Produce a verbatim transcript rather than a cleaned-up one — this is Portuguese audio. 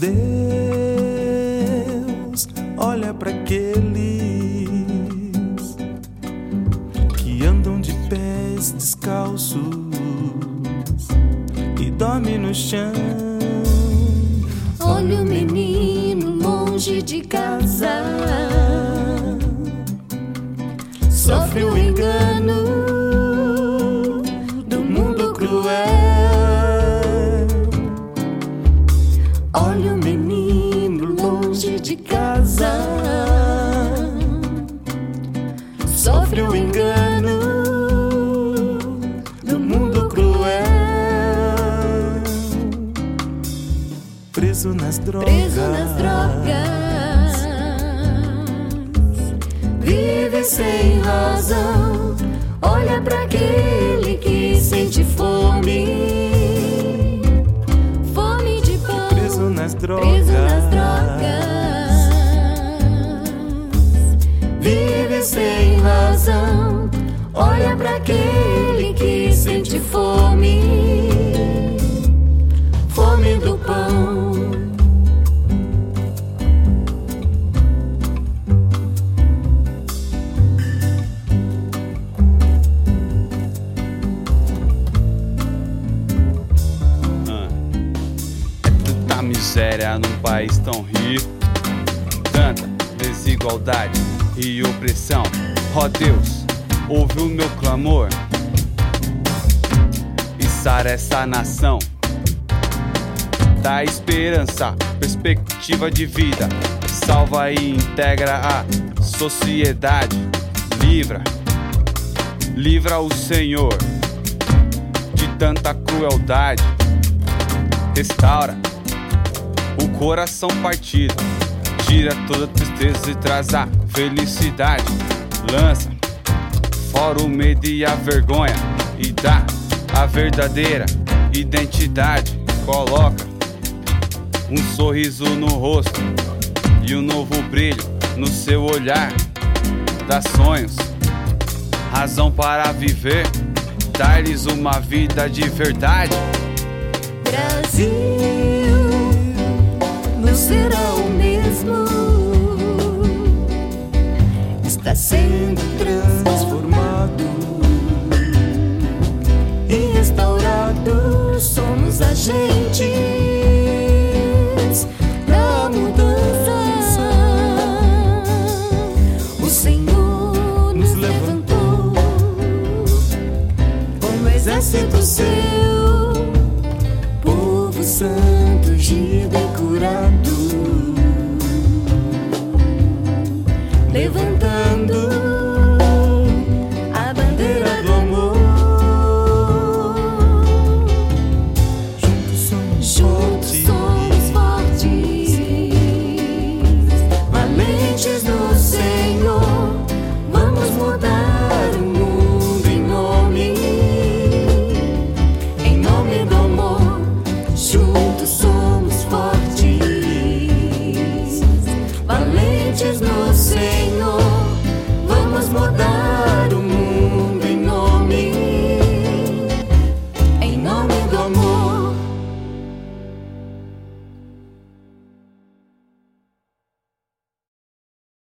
Deus olha para aqueles que andam de pés descalços e dormem no chão. Olha o menino longe de casa, sofre o engano do mundo cruel. Olha o menino longe de casa, sofre o engano do mundo cruel. Preso nas drogas, Preso nas drogas, vive sem razão. Olha pra aquele que sente fome, fome de pão. preso nas drogas, Preso nas drogas, vive sem razão. Olha pra aquele que sente fome, fome do pão. Miséria num país tão rico, tanta desigualdade e opressão. Ó Deus, ouve o meu clamor e sara essa nação. Dá esperança, perspectiva de vida, salva e integra a sociedade. Livra, livra o Senhor de tanta crueldade. Restaura o coração partido, tira toda a tristeza e traz a felicidade. Lança fora o medo e a vergonha e dá a verdadeira identidade. Coloca um sorriso no rosto e um novo brilho no seu olhar. Dá sonhos, razão para viver, dá-lhes uma vida de verdade. Brasil não será o mesmo, está sendo transformado e restaurado. Somos agentes da mudança. O Senhor nos levantou como exército seu, povo santo, ungido e curado.